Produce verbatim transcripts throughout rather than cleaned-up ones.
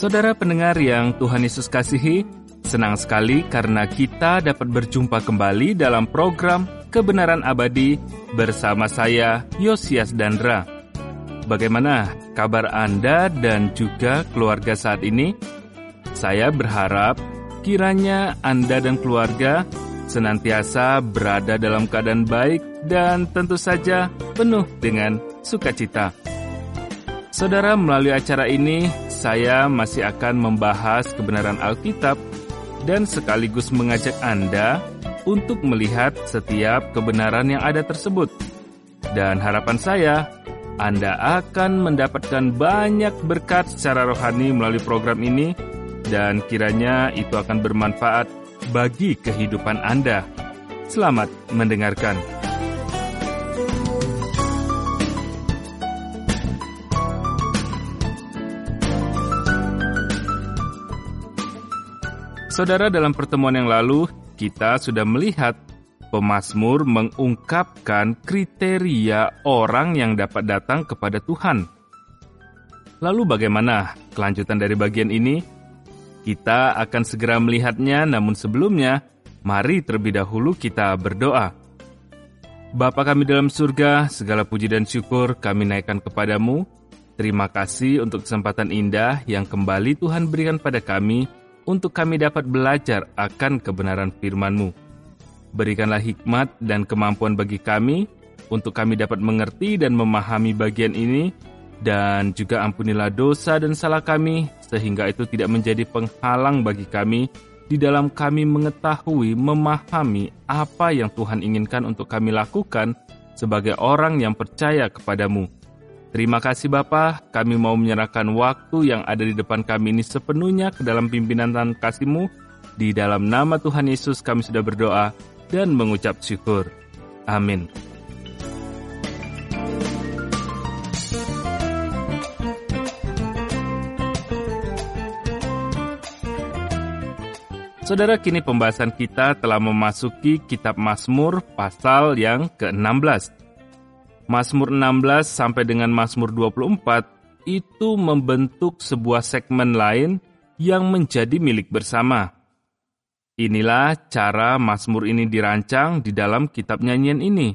Saudara pendengar yang Tuhan Yesus kasihi, senang sekali karena kita dapat berjumpa kembali dalam program Kebenaran Abadi bersama saya, Yosias Dandra. Bagaimana kabar Anda dan juga keluarga saat ini? Saya berharap kiranya Anda dan keluarga senantiasa berada dalam keadaan baik dan tentu saja penuh dengan sukacita. Saudara, melalui acara ini, saya masih akan membahas kebenaran Alkitab dan sekaligus mengajak Anda untuk melihat setiap kebenaran yang ada tersebut. Dan harapan saya, Anda akan mendapatkan banyak berkat secara rohani melalui program ini, dan kiranya itu akan bermanfaat bagi kehidupan Anda. Selamat mendengarkan. Saudara, dalam pertemuan yang lalu, kita sudah melihat pemazmur mengungkapkan kriteria orang yang dapat datang kepada Tuhan. Lalu bagaimana kelanjutan dari bagian ini? Kita akan segera melihatnya, namun sebelumnya, mari terlebih dahulu kita berdoa. Bapa kami dalam surga, segala puji dan syukur kami naikkan kepadamu. Terima kasih untuk kesempatan indah yang kembali Tuhan berikan pada kami, untuk kami dapat belajar akan kebenaran firman-Mu. Berikanlah hikmat dan kemampuan bagi kami, untuk kami dapat mengerti dan memahami bagian ini, dan juga ampunilah dosa dan salah kami, sehingga itu tidak menjadi penghalang bagi kami, di dalam kami mengetahui, memahami apa yang Tuhan inginkan untuk kami lakukan, sebagai orang yang percaya kepadamu. Terima kasih Bapa, kami mau menyerahkan waktu yang ada di depan kami ini sepenuhnya ke dalam pimpinan dan kasih-Mu. Di dalam nama Tuhan Yesus kami sudah berdoa dan mengucap syukur. Amin. Saudara, kini pembahasan kita telah memasuki kitab Mazmur pasal yang ke enam belas. Mazmur enam belas sampai dengan Mazmur dua puluh empat itu membentuk sebuah segmen lain yang menjadi milik bersama. Inilah cara Mazmur ini dirancang di dalam kitab nyanyian ini.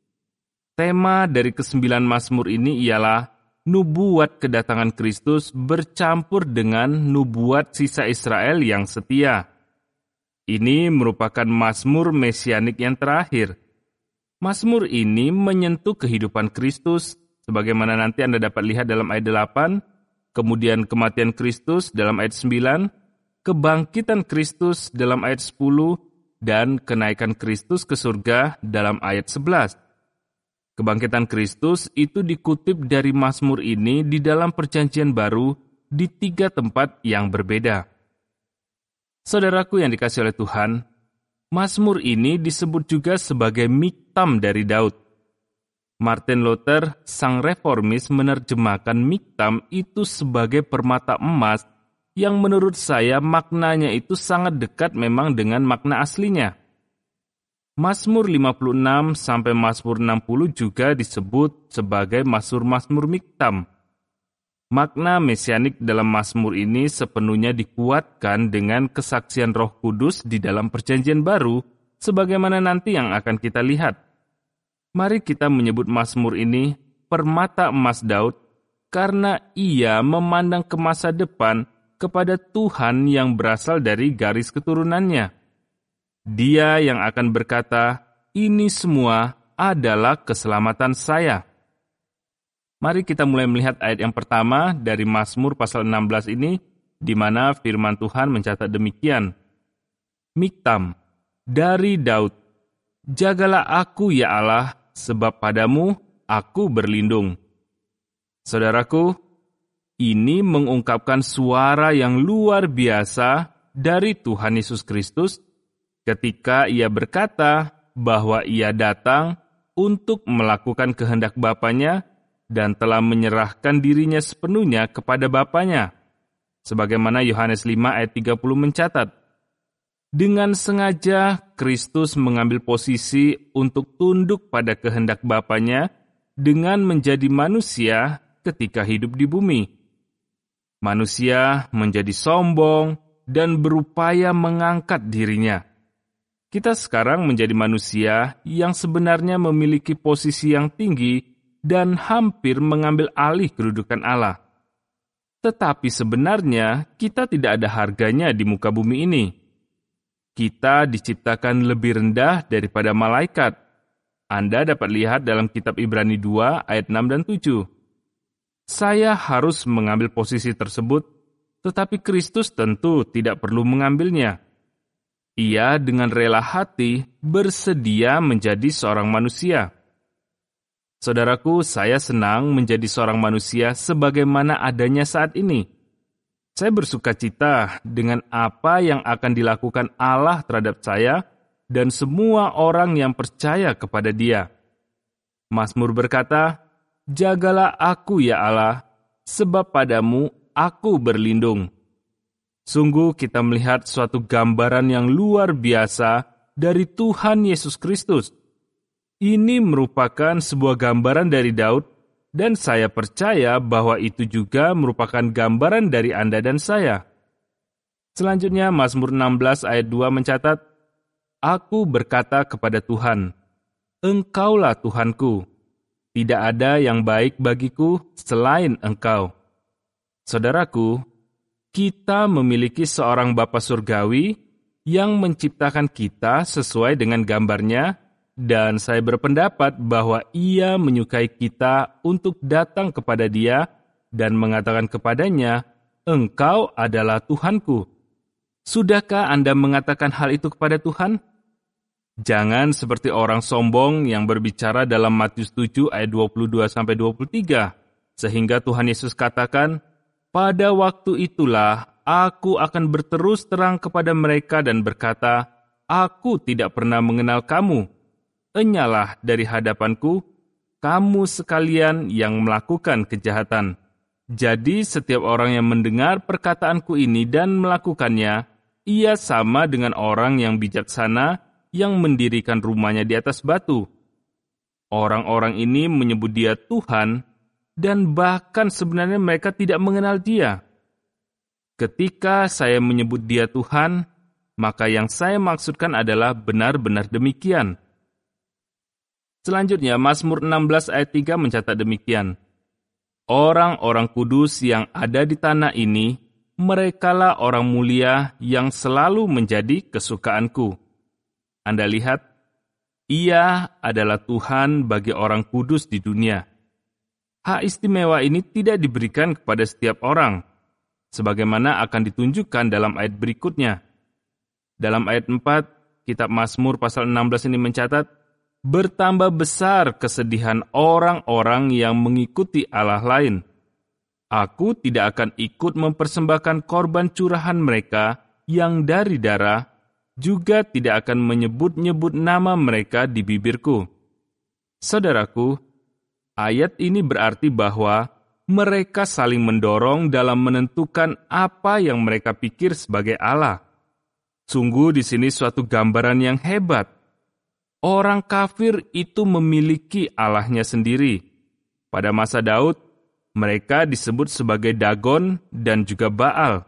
Tema dari kesembilan Mazmur ini ialah nubuat kedatangan Kristus bercampur dengan nubuat sisa Israel yang setia. Ini merupakan Mazmur mesianik yang terakhir. Mazmur ini menyentuh kehidupan Kristus, sebagaimana nanti Anda dapat lihat dalam ayat delapan, kemudian kematian Kristus dalam ayat sembilan, kebangkitan Kristus dalam ayat sepuluh, dan kenaikan Kristus ke surga dalam ayat sebelas. Kebangkitan Kristus itu dikutip dari Mazmur ini di dalam Perjanjian Baru di tiga tempat yang berbeda. Saudaraku yang dikasihi oleh Tuhan, Mazmur ini disebut juga sebagai miktam dari Daud. Martin Luther, sang reformis, menerjemahkan miktam itu sebagai permata emas yang menurut saya maknanya itu sangat dekat memang dengan makna aslinya. Mazmur lima puluh enam sampai Mazmur enam puluh juga disebut sebagai Mazmur-Mazmur miktam. Makna mesianik dalam Mazmur ini sepenuhnya dikuatkan dengan kesaksian Roh Kudus di dalam Perjanjian Baru, sebagaimana nanti yang akan kita lihat. Mari kita menyebut Mazmur ini permata emas Daud, karena ia memandang ke masa depan kepada Tuhan yang berasal dari garis keturunannya. Dia yang akan berkata, "Ini semua adalah keselamatan saya." Mari kita mulai melihat ayat yang pertama dari Mazmur pasal enam belas ini, di mana firman Tuhan mencatat demikian. Miktam, dari Daud, jagalah aku ya Allah, sebab padamu aku berlindung. Saudaraku, ini mengungkapkan suara yang luar biasa dari Tuhan Yesus Kristus ketika ia berkata bahwa ia datang untuk melakukan kehendak Bapanya dan telah menyerahkan dirinya sepenuhnya kepada Bapanya. Sebagaimana Yohanes lima ayat tiga puluh mencatat, dengan sengaja Kristus mengambil posisi untuk tunduk pada kehendak Bapanya dengan menjadi manusia ketika hidup di bumi. Manusia menjadi sombong dan berupaya mengangkat dirinya. Kita sekarang menjadi manusia yang sebenarnya memiliki posisi yang tinggi dan hampir mengambil alih kedudukan Allah. Tetapi sebenarnya kita tidak ada harganya di muka bumi ini. Kita diciptakan lebih rendah daripada malaikat. Anda dapat lihat dalam kitab Ibrani dua ayat enam dan tujuh. Saya harus mengambil posisi tersebut, tetapi Kristus tentu tidak perlu mengambilnya. Ia dengan rela hati bersedia menjadi seorang manusia. Saudaraku, saya senang menjadi seorang manusia sebagaimana adanya saat ini. Saya bersuka cita dengan apa yang akan dilakukan Allah terhadap saya dan semua orang yang percaya kepada Dia. Mazmur berkata, "Jagalah aku ya Allah, sebab padamu aku berlindung." Sungguh kita melihat suatu gambaran yang luar biasa dari Tuhan Yesus Kristus. Ini merupakan sebuah gambaran dari Daud, dan saya percaya bahwa itu juga merupakan gambaran dari Anda dan saya. Selanjutnya, Mazmur enam belas ayat dua mencatat, "Aku berkata kepada Tuhan, Engkaulah Tuhanku, tidak ada yang baik bagiku selain Engkau." Saudaraku, kita memiliki seorang Bapa Surgawi yang menciptakan kita sesuai dengan gambarnya, dan saya berpendapat bahwa Ia menyukai kita untuk datang kepada Dia dan mengatakan kepadanya, "Engkau adalah Tuhanku." Sudahkah Anda mengatakan hal itu kepada Tuhan? Jangan seperti orang sombong yang berbicara dalam Matius tujuh ayat dua puluh dua sampai dua puluh tiga, sehingga Tuhan Yesus katakan, "Pada waktu itulah aku akan berterus terang kepada mereka dan berkata, Aku tidak pernah mengenal kamu. Enyalah dari hadapanku, kamu sekalian yang melakukan kejahatan." Jadi setiap orang yang mendengar perkataanku ini dan melakukannya, ia sama dengan orang yang bijaksana yang mendirikan rumahnya di atas batu. Orang-orang ini menyebut Dia Tuhan, dan bahkan sebenarnya mereka tidak mengenal Dia. Ketika saya menyebut Dia Tuhan, maka yang saya maksudkan adalah benar-benar demikian. Selanjutnya, Mazmur enam belas ayat tiga mencatat demikian, "Orang-orang kudus yang ada di tanah ini, merekalah orang mulia yang selalu menjadi kesukaanku." Anda lihat, Ia adalah Tuhan bagi orang kudus di dunia. Hak istimewa ini tidak diberikan kepada setiap orang, sebagaimana akan ditunjukkan dalam ayat berikutnya. Dalam ayat empat, kitab Mazmur pasal enam belas ini mencatat, "Bertambah besar kesedihan orang-orang yang mengikuti Allah lain. Aku tidak akan ikut mempersembahkan korban curahan mereka yang dari darah, juga tidak akan menyebut-nyebut nama mereka di bibirku." Saudaraku, ayat ini berarti bahwa mereka saling mendorong dalam menentukan apa yang mereka pikir sebagai Allah. Sungguh di sini suatu gambaran yang hebat. Orang kafir itu memiliki Allahnya sendiri. Pada masa Daud, mereka disebut sebagai Dagon dan juga Baal.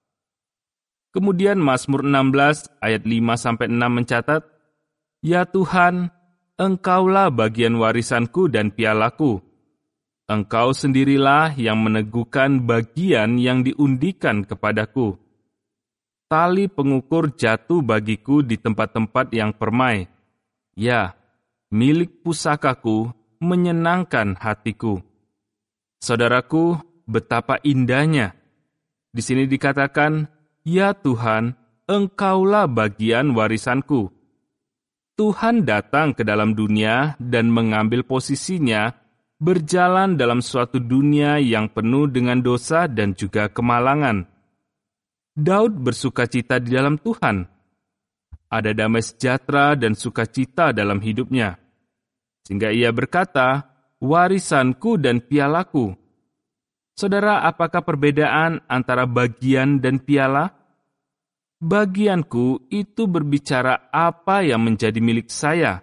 Kemudian Mazmur enam belas ayat lima sampai enam mencatat, "Ya Tuhan, Engkaulah bagian warisanku dan pialaku. Engkau sendirilah yang meneguhkan bagian yang diundikan kepadaku. Tali pengukur jatuh bagiku di tempat-tempat yang permai. Ya, milik pusakaku menyenangkan hatiku." Saudaraku, betapa indahnya. Di sini dikatakan, "Ya Tuhan, Engkaulah bagian warisanku." Tuhan datang ke dalam dunia dan mengambil posisinya, berjalan dalam suatu dunia yang penuh dengan dosa dan juga kemalangan. Daud bersukacita di dalam Tuhan. Ada damai sejahtera dan sukacita dalam hidupnya. Sehingga ia berkata, "Warisanku dan pialaku." Saudara, apakah perbedaan antara bagian dan piala? Bagianku itu berbicara apa yang menjadi milik saya.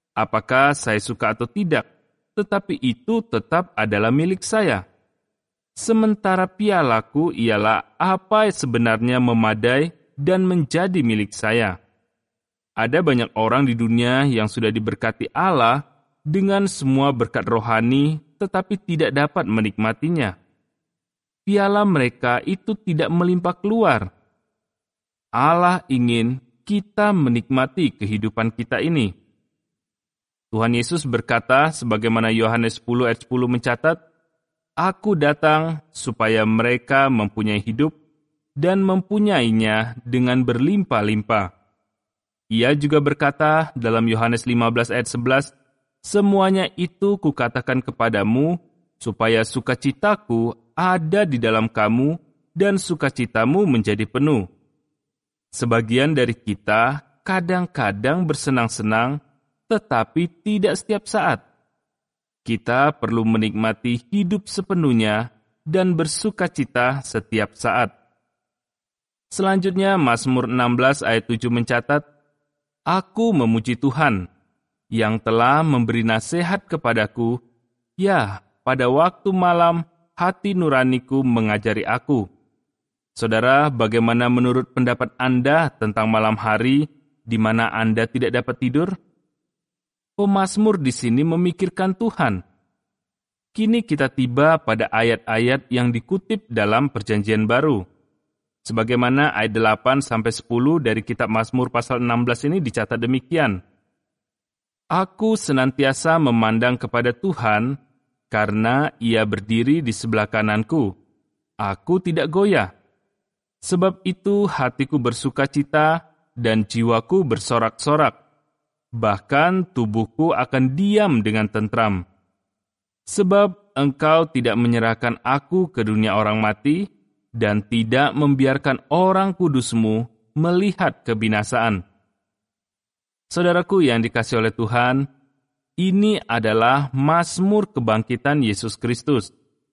Apakah saya suka atau tidak, tetapi itu tetap adalah milik saya. sementara pialaku ialah apa sebenarnya memadai dan menjadi milik saya. Ada banyak orang di dunia yang sudah diberkati Allah dengan semua berkat rohani, tetapi tidak dapat menikmatinya. Piala mereka itu tidak melimpah keluar. Allah ingin kita menikmati kehidupan kita ini. Tuhan Yesus berkata, sebagaimana Yohanes sepuluh ayat sepuluh mencatat, "Aku datang supaya mereka mempunyai hidup dan mempunyainya dengan berlimpah-limpah." Ia juga berkata dalam Yohanes lima belas ayat sebelas, "Semuanya itu kukatakan kepadamu, supaya sukacitaku ada di dalam kamu dan sukacitamu menjadi penuh." Sebagian dari kita kadang-kadang bersenang-senang, tetapi tidak setiap saat. Kita perlu menikmati hidup sepenuhnya dan bersukacita setiap saat. Selanjutnya, Mazmur enam belas ayat tujuh mencatat, "Aku memuji Tuhan, yang telah memberi nasihat kepadaku. Ya, pada waktu malam, hati nuraniku mengajari aku." Saudara, bagaimana menurut pendapat Anda tentang malam hari di mana Anda tidak dapat tidur? Pemazmur di sini memikirkan Tuhan. Kini kita tiba pada ayat-ayat yang dikutip dalam Perjanjian Baru. Sebagaimana ayat delapan sampai sepuluh dari kitab Mazmur pasal enam belas ini dicatat demikian. "Aku senantiasa memandang kepada Tuhan, karena Ia berdiri di sebelah kananku. Aku tidak goyah. Sebab itu hatiku bersukacita dan jiwaku bersorak-sorak. Bahkan tubuhku akan diam dengan tentram. Sebab Engkau tidak menyerahkan aku ke dunia orang mati dan tidak membiarkan orang kudus-Mu melihat kebinasaan." Saudaraku yang dikasihi oleh Tuhan, ini adalah Mazmur kebangkitan Yesus Kristus.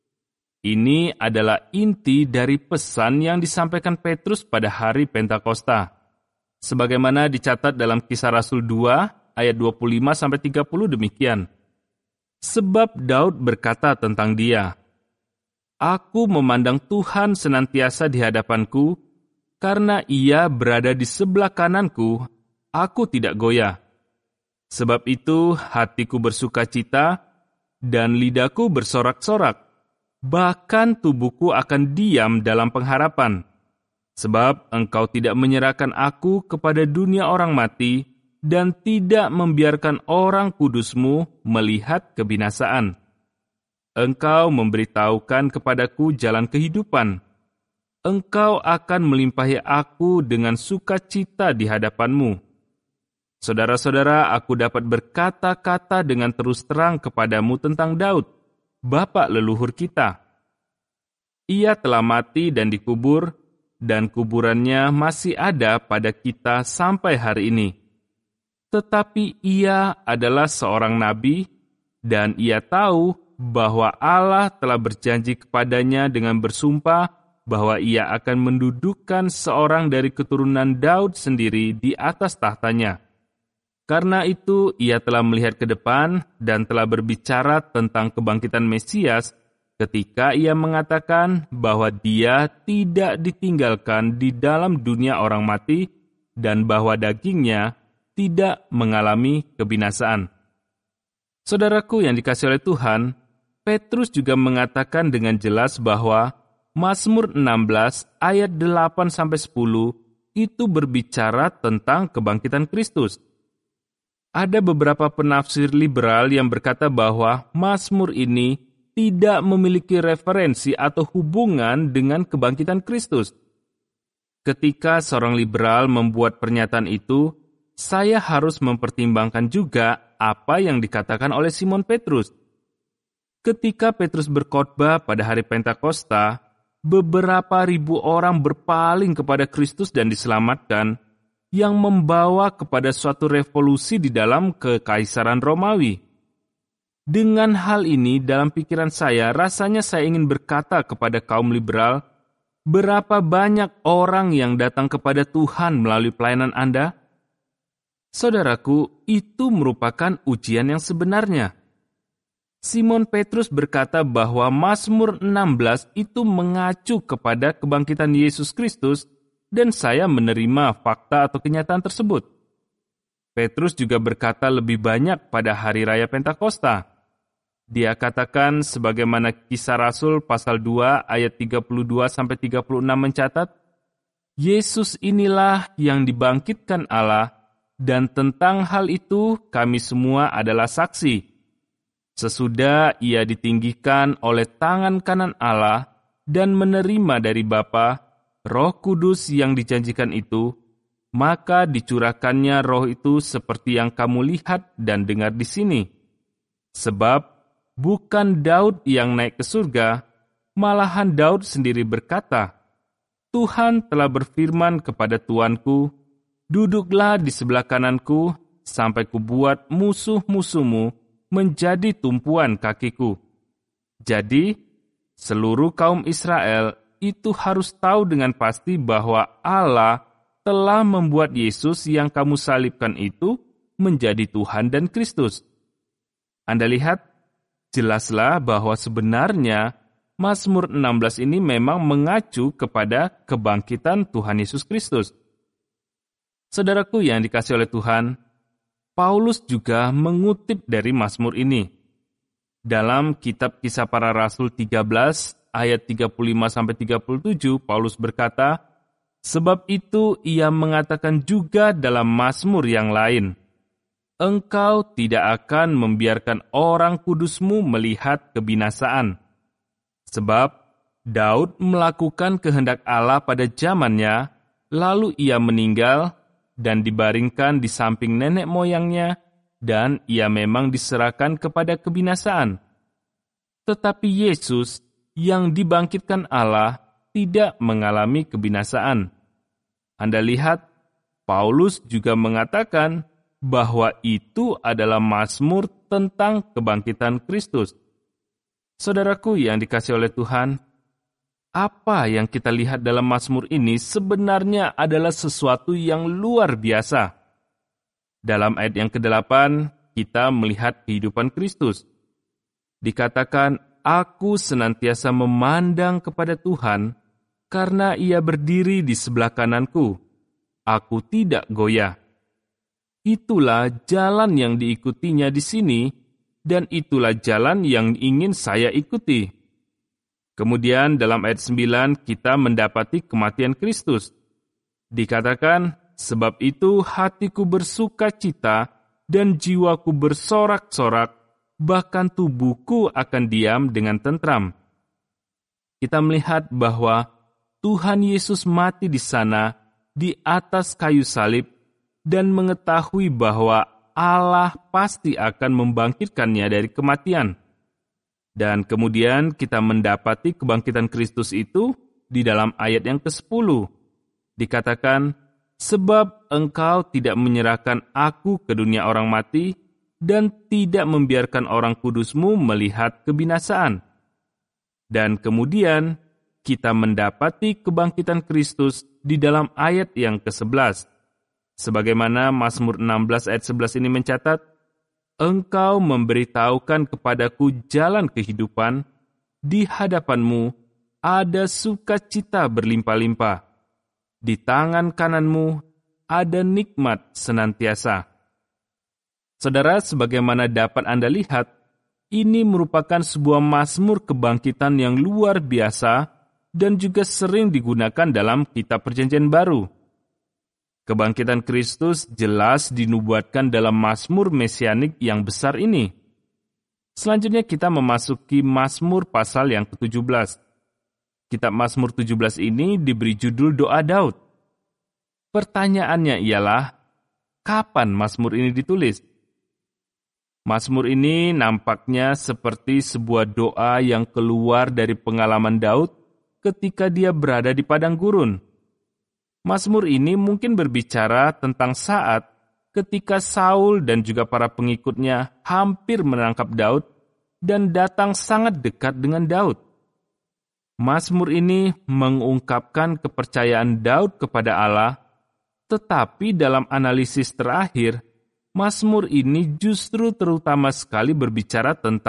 Ini adalah inti dari pesan yang disampaikan Petrus pada hari Pentakosta. Sebagaimana dicatat dalam Kisah Rasul dua ayat dua puluh lima sampai tiga puluh demikian. Sebab Daud berkata tentang dia, "Aku memandang Tuhan senantiasa di hadapanku, karena Ia berada di sebelah kananku, aku tidak goyah. Sebab itu hatiku bersukacita dan lidahku bersorak-sorak. Bahkan tubuhku akan diam dalam pengharapan. Sebab Engkau tidak menyerahkan aku kepada dunia orang mati dan tidak membiarkan orang kudus-Mu melihat kebinasaan. Engkau memberitahukan kepadaku jalan kehidupan. Engkau akan melimpahi aku dengan sukacita di hadapan-Mu." Saudara-saudara, aku dapat berkata-kata dengan terus terang kepadamu tentang Daud, bapak leluhur kita. Ia telah mati dan dikubur, dan kuburannya masih ada pada kita sampai hari ini. Tetapi ia adalah seorang nabi, dan ia tahu bahwa Allah telah berjanji kepadanya dengan bersumpah bahwa ia akan mendudukkan seorang dari keturunan Daud sendiri di atas tahtanya. Karena itu, ia telah melihat ke depan dan telah berbicara tentang kebangkitan Mesias ketika ia mengatakan bahwa dia tidak ditinggalkan di dalam dunia orang mati dan bahwa dagingnya tidak mengalami kebinasaan. Saudaraku yang dikasihi oleh Tuhan, Petrus juga mengatakan dengan jelas bahwa Mazmur enam belas ayat delapan sampai sepuluh itu berbicara tentang kebangkitan Kristus. Ada beberapa penafsir liberal yang berkata bahwa Mazmur ini tidak memiliki referensi atau hubungan dengan kebangkitan Kristus. Ketika seorang liberal membuat pernyataan itu, saya harus mempertimbangkan juga apa yang dikatakan oleh Simon Petrus. Ketika Petrus berkhotbah pada hari Pentakosta, beberapa ribu orang berpaling kepada Kristus dan diselamatkan, yang membawa kepada suatu revolusi di dalam kekaisaran Romawi. Dengan hal ini dalam pikiran saya, rasanya saya ingin berkata kepada kaum liberal, berapa banyak orang yang datang kepada Tuhan melalui pelayanan Anda? Saudaraku, itu merupakan ujian yang sebenarnya. Simon Petrus berkata bahwa Mazmur enam belas itu mengacu kepada kebangkitan Yesus Kristus, dan saya menerima fakta atau kenyataan tersebut. Petrus juga berkata lebih banyak pada hari raya Pentakosta. Dia katakan sebagaimana Kisah Rasul pasal dua ayat tiga puluh dua sampai tiga puluh enam mencatat, Yesus inilah yang dibangkitkan Allah, dan tentang hal itu kami semua adalah saksi. Sesudah ia ditinggikan oleh tangan kanan Allah dan menerima dari Bapa Roh Kudus yang dijanjikan itu, maka dicurahkannya Roh itu seperti yang kamu lihat dan dengar di sini. Sebab bukan Daud yang naik ke surga, malahan Daud sendiri berkata, Tuhan telah berfirman kepada Tuanku, duduklah di sebelah kananku sampai kubuat musuh-musuhmu menjadi tumpuan kakiku. Jadi, seluruh kaum Israel itu harus tahu dengan pasti bahwa Allah telah membuat Yesus yang kamu salibkan itu menjadi Tuhan dan Kristus. Anda lihat, jelaslah bahwa sebenarnya Mazmur enam belas ini memang mengacu kepada kebangkitan Tuhan Yesus Kristus. Saudaraku yang dikasihi oleh Tuhan, Paulus juga mengutip dari Mazmur ini. Dalam kitab Kisah Para Rasul tiga belas ayat tiga puluh lima sampai tiga puluh tujuh, Paulus berkata, sebab itu ia mengatakan juga dalam Mazmur yang lain, Engkau tidak akan membiarkan orang kudusmu melihat kebinasaan. Sebab Daud melakukan kehendak Allah pada zamannya, lalu ia meninggal dan dibaringkan di samping nenek moyangnya, dan ia memang diserahkan kepada kebinasaan. Tetapi Yesus yang dibangkitkan Allah tidak mengalami kebinasaan. Anda lihat, Paulus juga mengatakan bahwa itu adalah mazmur tentang kebangkitan Kristus. Saudaraku yang dikasihi oleh Tuhan, apa yang kita lihat dalam Mazmur ini sebenarnya adalah sesuatu yang luar biasa. Dalam ayat yang kedelapan, kita melihat kehidupan Kristus. Dikatakan, Aku senantiasa memandang kepada Tuhan, karena ia berdiri di sebelah kananku. Aku tidak goyah. Itulah jalan yang diikutinya di sini, dan itulah jalan yang ingin saya ikuti. Kemudian dalam ayat sembilan kita mendapati kematian Kristus. Dikatakan, sebab itu hatiku bersuka cita dan jiwaku bersorak-sorak, bahkan tubuhku akan diam dengan tentram. Kita melihat bahwa Tuhan Yesus mati di sana, di atas kayu salib, dan mengetahui bahwa Allah pasti akan membangkitkannya dari kematian. Dan kemudian kita mendapati kebangkitan Kristus itu di dalam ayat yang kesepuluh. Dikatakan, sebab engkau tidak menyerahkan aku ke dunia orang mati, dan tidak membiarkan orang kudusmu melihat kebinasaan. Dan kemudian kita mendapati kebangkitan Kristus di dalam ayat yang kesebelas. Sebagaimana Mazmur enam belas ayat sebelas ini mencatat, Engkau memberitahukan kepadaku jalan kehidupan, di hadapanmu ada sukacita berlimpah-limpah, di tangan kananmu ada nikmat senantiasa. Saudara, sebagaimana dapat Anda lihat, ini merupakan sebuah mazmur kebangkitan yang luar biasa dan juga sering digunakan dalam kitab Perjanjian Baru. Kebangkitan Kristus jelas dinubuatkan dalam Mazmur Mesianik yang besar ini. Selanjutnya kita memasuki Mazmur pasal yang ketujuh belas. Kitab Mazmur tujuh belas ini diberi judul Doa Daud. Pertanyaannya ialah, kapan Mazmur ini ditulis? Mazmur ini nampaknya seperti sebuah doa yang keluar dari pengalaman Daud ketika dia berada di padang gurun. Mazmur ini mungkin berbicara tentang saat ketika Saul dan juga para pengikutnya hampir menangkap Daud dan datang sangat dekat dengan Daud. Mazmur ini mengungkapkan kepercayaan Daud kepada Allah, tetapi dalam analisis terakhir, Mazmur ini justru terutama sekali berbicara tentang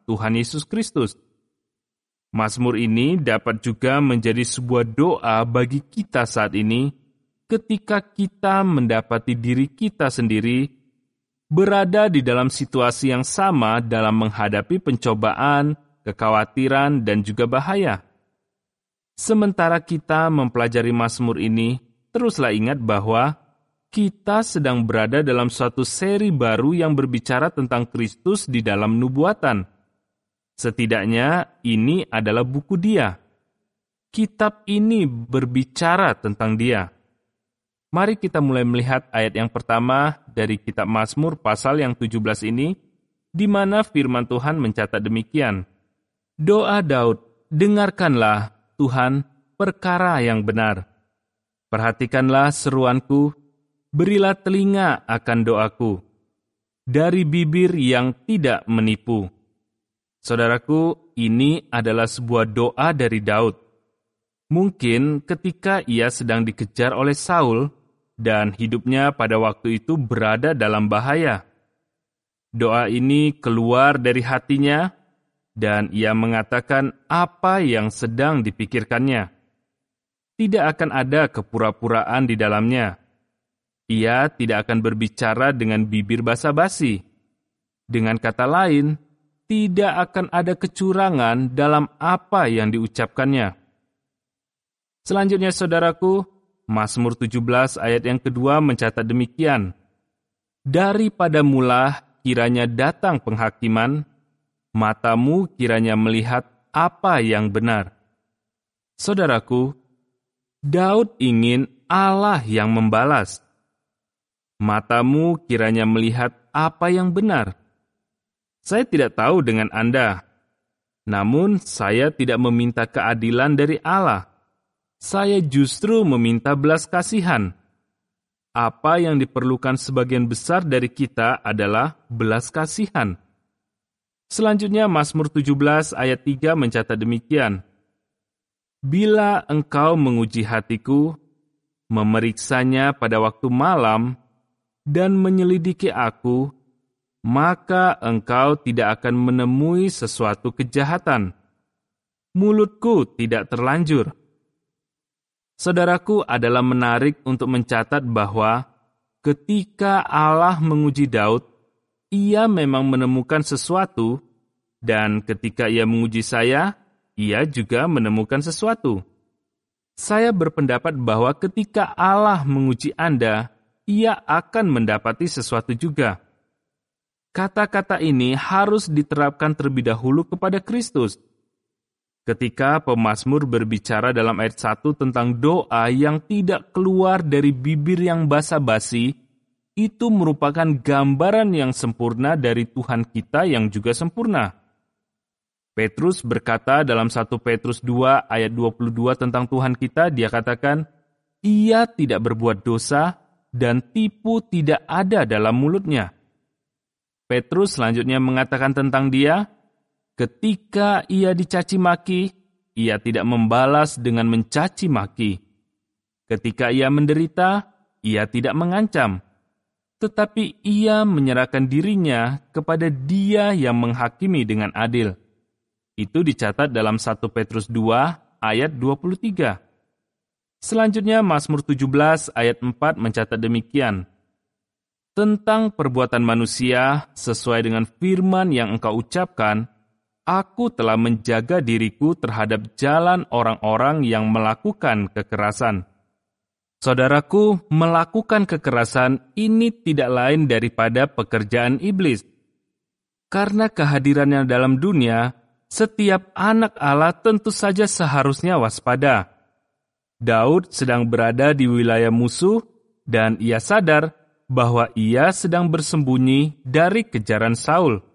Tuhan Yesus Kristus. Mazmur ini dapat juga menjadi sebuah doa bagi kita saat ini ketika kita mendapati diri kita sendiri berada di dalam situasi yang sama dalam menghadapi pencobaan, kekhawatiran, dan juga bahaya. Sementara kita mempelajari Mazmur ini, teruslah ingat bahwa kita sedang berada dalam suatu seri baru yang berbicara tentang Kristus di dalam nubuatan. Setidaknya ini adalah buku Dia. Kitab ini berbicara tentang Dia. Mari kita mulai melihat ayat yang pertama dari kitab Mazmur pasal yang tujuh belas ini, di mana firman Tuhan mencatat demikian. Doa Daud, dengarkanlah Tuhan perkara yang benar. Perhatikanlah seruanku, berilah telinga akan doaku, dari bibir yang tidak menipu. Saudaraku, ini adalah sebuah doa dari Daud. Mungkin ketika ia sedang dikejar oleh Saul dan hidupnya pada waktu itu berada dalam bahaya. Doa ini keluar dari hatinya dan ia mengatakan apa yang sedang dipikirkannya. Tidak akan ada kepura-puraan di dalamnya. Ia tidak akan berbicara dengan bibir basa-basi. Dengan kata lain, tidak akan ada kecurangan dalam apa yang diucapkannya. Selanjutnya, saudaraku, Mazmur tujuh belas ayat yang kedua mencatat demikian. Daripada mula kiranya datang penghakiman, matamu kiranya melihat apa yang benar. Saudaraku, Daud ingin Allah yang membalas. Matamu kiranya melihat apa yang benar. Saya tidak tahu dengan Anda, namun saya tidak meminta keadilan dari Allah. Saya justru meminta belas kasihan. Apa yang diperlukan sebagian besar dari kita adalah belas kasihan. Selanjutnya Mazmur tujuh belas ayat tiga mencatat demikian. Bila engkau menguji hatiku, memeriksanya pada waktu malam, dan menyelidiki aku, maka engkau tidak akan menemui sesuatu kejahatan. Mulutku tidak terlanjur. Saudaraku, adalah menarik untuk mencatat bahwa ketika Allah menguji Daud, ia memang menemukan sesuatu, dan ketika ia menguji saya, ia juga menemukan sesuatu. Saya berpendapat bahwa ketika Allah menguji Anda, ia akan mendapati sesuatu juga. Kata-kata ini harus diterapkan terlebih dahulu kepada Kristus. Ketika pemazmur berbicara dalam ayat satu tentang doa yang tidak keluar dari bibir yang basa-basi, itu merupakan gambaran yang sempurna dari Tuhan kita yang juga sempurna. Petrus berkata dalam satu Petrus dua ayat dua puluh dua tentang Tuhan kita, dia katakan, ia tidak berbuat dosa dan tipu tidak ada dalam mulutnya. Petrus selanjutnya mengatakan tentang dia, ketika ia dicaci maki, ia tidak membalas dengan mencaci maki. Ketika ia menderita, ia tidak mengancam, tetapi ia menyerahkan dirinya kepada Dia yang menghakimi dengan adil. Itu dicatat dalam satu Petrus dua ayat dua puluh tiga. Selanjutnya Mazmur tujuh belas ayat empat mencatat demikian. Tentang perbuatan manusia, sesuai dengan firman yang engkau ucapkan, aku telah menjaga diriku terhadap jalan orang-orang yang melakukan kekerasan. Saudaraku, melakukan kekerasan ini tidak lain daripada pekerjaan iblis. Karena kehadirannya dalam dunia, setiap anak Allah tentu saja seharusnya waspada. Daud sedang berada di wilayah musuh dan ia sadar bahwa ia sedang bersembunyi dari kejaran Saul.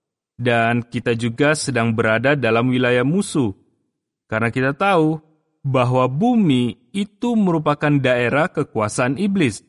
Dan kita juga sedang berada dalam wilayah musuh, karena kita tahu bahwa bumi itu merupakan daerah kekuasaan iblis.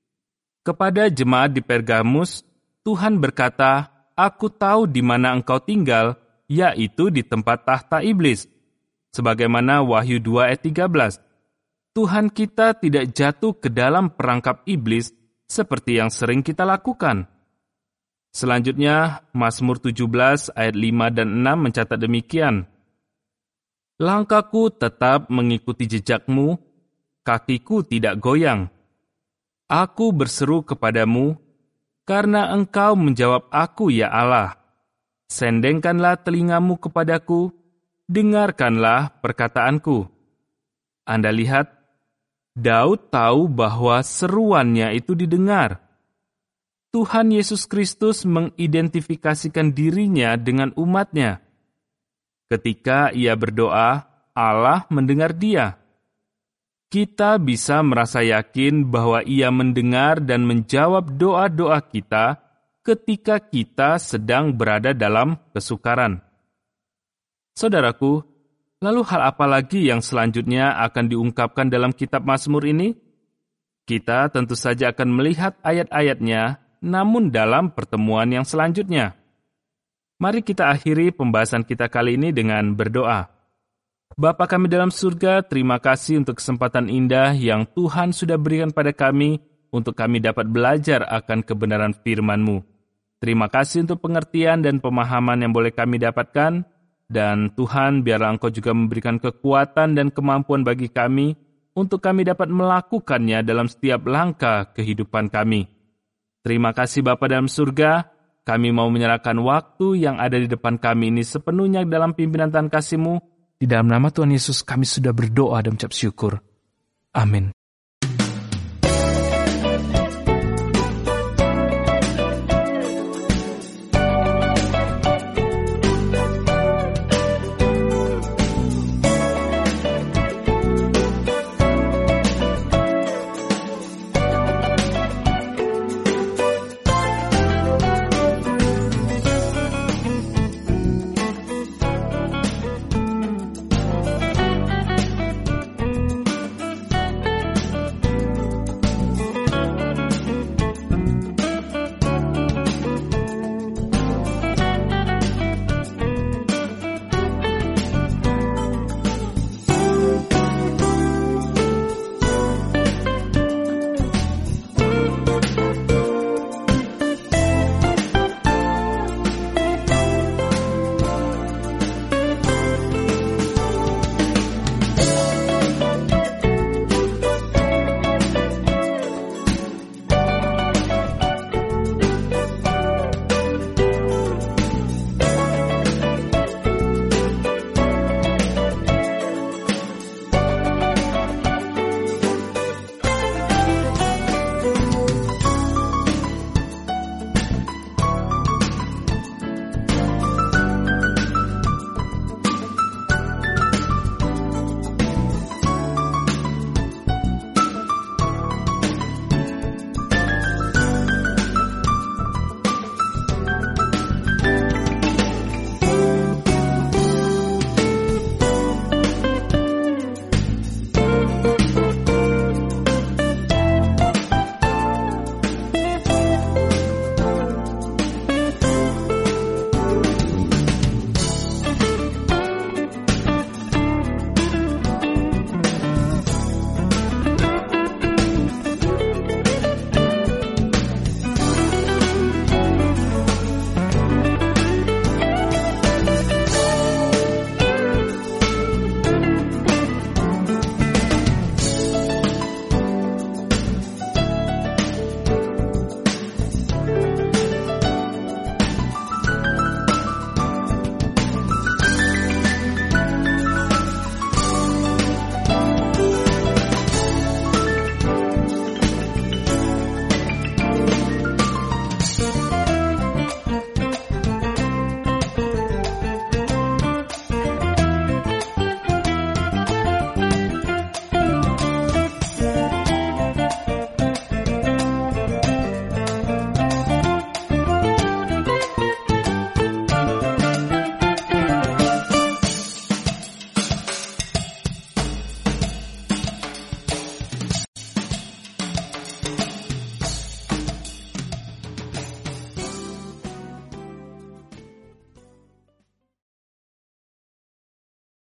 Kepada jemaat di Pergamus, Tuhan berkata, aku tahu di mana engkau tinggal, yaitu di tempat tahta iblis. Sebagaimana Wahyu dua ayat tiga belas. Tuhan kita tidak jatuh ke dalam perangkap iblis seperti yang sering kita lakukan. Selanjutnya, Mazmur tujuh belas ayat lima dan enam mencatat demikian. Langkahku tetap mengikuti jejakmu, kakiku tidak goyang. Aku berseru kepadamu, karena engkau menjawab aku ya Allah. Sendengkanlah telingamu kepadaku, dengarkanlah perkataanku. Anda lihat, Daud tahu bahwa seruannya itu didengar. Tuhan Yesus Kristus mengidentifikasikan dirinya dengan umatnya. Ketika ia berdoa, Allah mendengar dia. Kita bisa merasa yakin bahwa ia mendengar dan menjawab doa-doa kita ketika kita sedang berada dalam kesukaran. Saudaraku, lalu hal apa lagi yang selanjutnya akan diungkapkan dalam kitab Mazmur ini? Kita tentu saja akan melihat ayat-ayatnya, namun dalam pertemuan yang selanjutnya. Mari kita akhiri pembahasan kita kali ini dengan berdoa. Bapa kami dalam surga, terima kasih untuk kesempatan indah yang Tuhan sudah berikan pada kami untuk kami dapat belajar akan kebenaran firman-Mu. Terima kasih untuk pengertian dan pemahaman yang boleh kami dapatkan, dan Tuhan biarlah Engkau juga memberikan kekuatan dan kemampuan bagi kami untuk kami dapat melakukannya dalam setiap langkah kehidupan kami. Terima kasih Bapa dalam surga, kami mau menyerahkan waktu yang ada di depan kami ini sepenuhnya dalam pimpinan Tuhan kasih-Mu. Di dalam nama Tuhan Yesus kami sudah berdoa dan mengucap syukur. Amin.